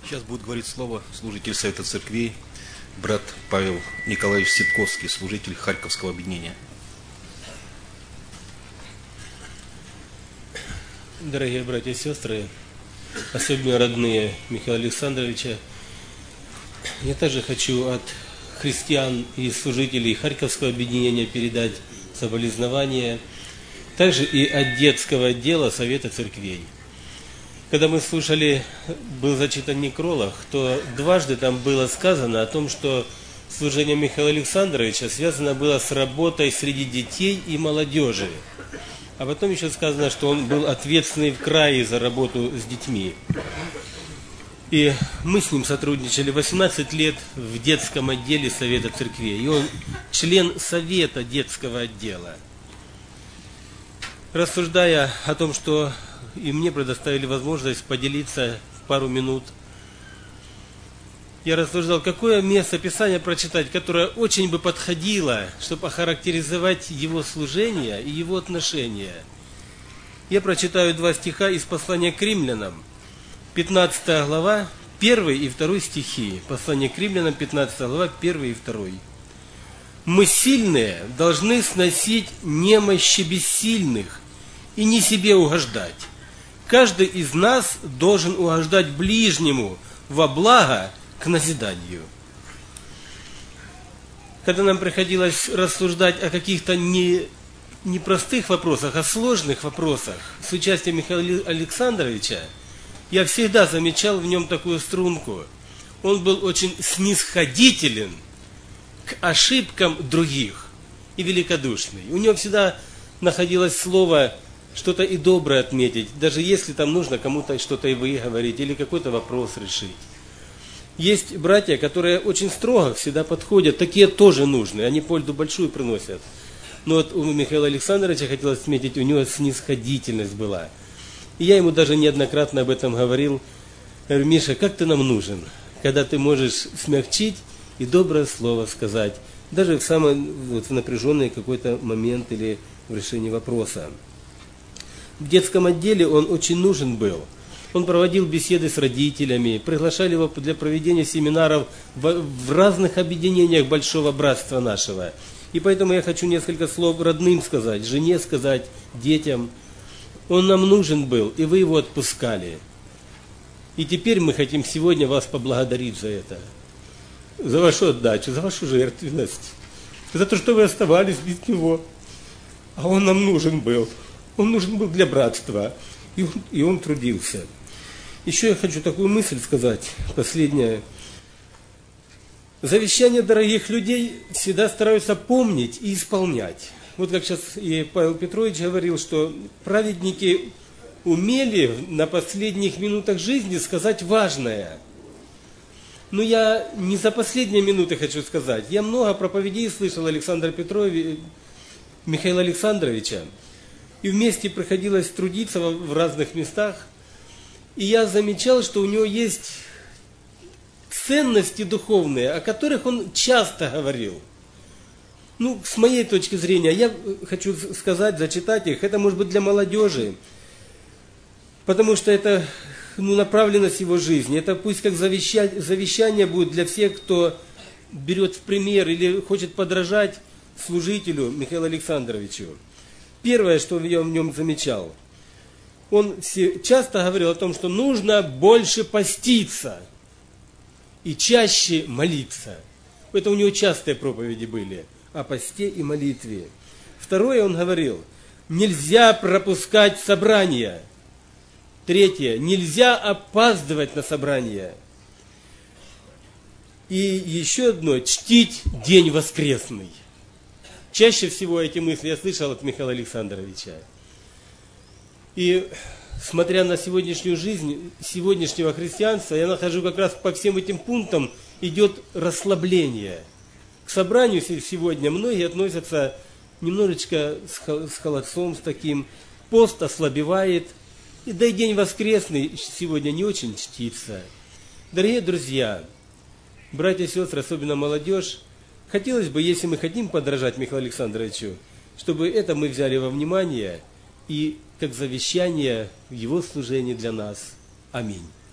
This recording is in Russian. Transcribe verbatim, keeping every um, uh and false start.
Сейчас будет говорить слово служитель Совета Церквей, брат Павел Николаевич Ситковский, служитель Харьковского объединения. Дорогие братья и сестры, особенно родные Михаила Александровича, я также хочу от христиан и служителей Харьковского объединения передать соболезнования, также и от детского отдела Совета Церквей. Когда мы слушали, был зачитан некролог, то дважды там было сказано о том, что служение Михаила Александровича связано было с работой среди детей и молодежи. А потом еще сказано, что он был ответственный в крае за работу с детьми. И мы с ним сотрудничали восемнадцать лет в детском отделе Совета Церквей. И он член Совета детского отдела. Рассуждая о том, что и мне предоставили возможность поделиться в пару минут, я рассуждал, какое место Писания прочитать, которое очень бы подходило, чтобы охарактеризовать его служение и его отношения. Я прочитаю два стиха из послания к римлянам, пятнадцатая глава, первый и второй стихи. Послание к римлянам, пятнадцатая глава, первый и второй. «Мы сильные должны сносить немощи бессильных и не себе угождать. Каждый из нас должен угождать ближнему во благо к назиданию». Когда нам приходилось рассуждать о каких-то не, не простых вопросах, а сложных вопросах с участием Михаила Александровича, я всегда замечал в нем такую струнку. Он был очень снисходителен к ошибкам других и великодушный. У него всегда находилось слово что-то и доброе отметить, даже если там нужно кому-то что-то и выговорить или какой-то вопрос решить. Есть братья, которые очень строго всегда подходят, такие тоже нужны, они пользу большую приносят. Но вот у Михаила Александровича хотелось отметить, у него снисходительность была. И я ему даже неоднократно об этом говорил. Я говорю: Миша, как ты нам нужен, когда ты можешь смягчить и доброе слово сказать, даже в самый вот, в напряженный какой-то момент или в решении вопроса. В детском отделе он очень нужен был. Он проводил беседы с родителями, приглашали его для проведения семинаров в, в разных объединениях Большого Братства нашего. И поэтому я хочу несколько слов родным сказать, жене сказать, детям. Он нам нужен был, и вы его отпускали. И теперь мы хотим сегодня вас поблагодарить за это. За вашу отдачу, за вашу жертвенность. За то, что вы оставались без него. А он нам нужен был. Он нужен был для братства, и он, и он трудился. Еще я хочу такую мысль сказать, последняя. Завещания дорогих людей всегда стараются помнить и исполнять. Вот как сейчас и Павел Петрович говорил, что праведники умели на последних минутах жизни сказать важное. Но я не за последние минуты хочу сказать. Я много проповедей слышал Александра Петровича, Михаила Александровича. И вместе приходилось трудиться в разных местах. И я замечал, что у него есть ценности духовные, о которых он часто говорил. Ну, с моей точки зрения, я хочу сказать, зачитать их. Это может быть для молодежи, потому что это ну, направленность его жизни. Это пусть как завещание, завещание будет для всех, кто берет в пример или хочет подражать служителю Михаилу Александровичу. Первое, что я в нем замечал, он часто говорил о том, что нужно больше поститься и чаще молиться. Это у него частые проповеди были о посте и молитве. Второе, он говорил, нельзя пропускать собрания. Третье, нельзя опаздывать на собрания. И еще одно, чтить день воскресный. Чаще всего эти мысли я слышал от Михаила Александровича. И смотря на сегодняшнюю жизнь, сегодняшнего христианства, я нахожу как раз по всем этим пунктам идет расслабление. К собранию сегодня многие относятся немножечко с холодцом, с таким. Пост ослабевает. И да и день воскресный сегодня не очень чтится. Дорогие друзья, братья и сестры, особенно молодежь, хотелось бы, если мы хотим подражать Михаилу Александровичу, чтобы это мы взяли во внимание и как завещание в его служении для нас. Аминь.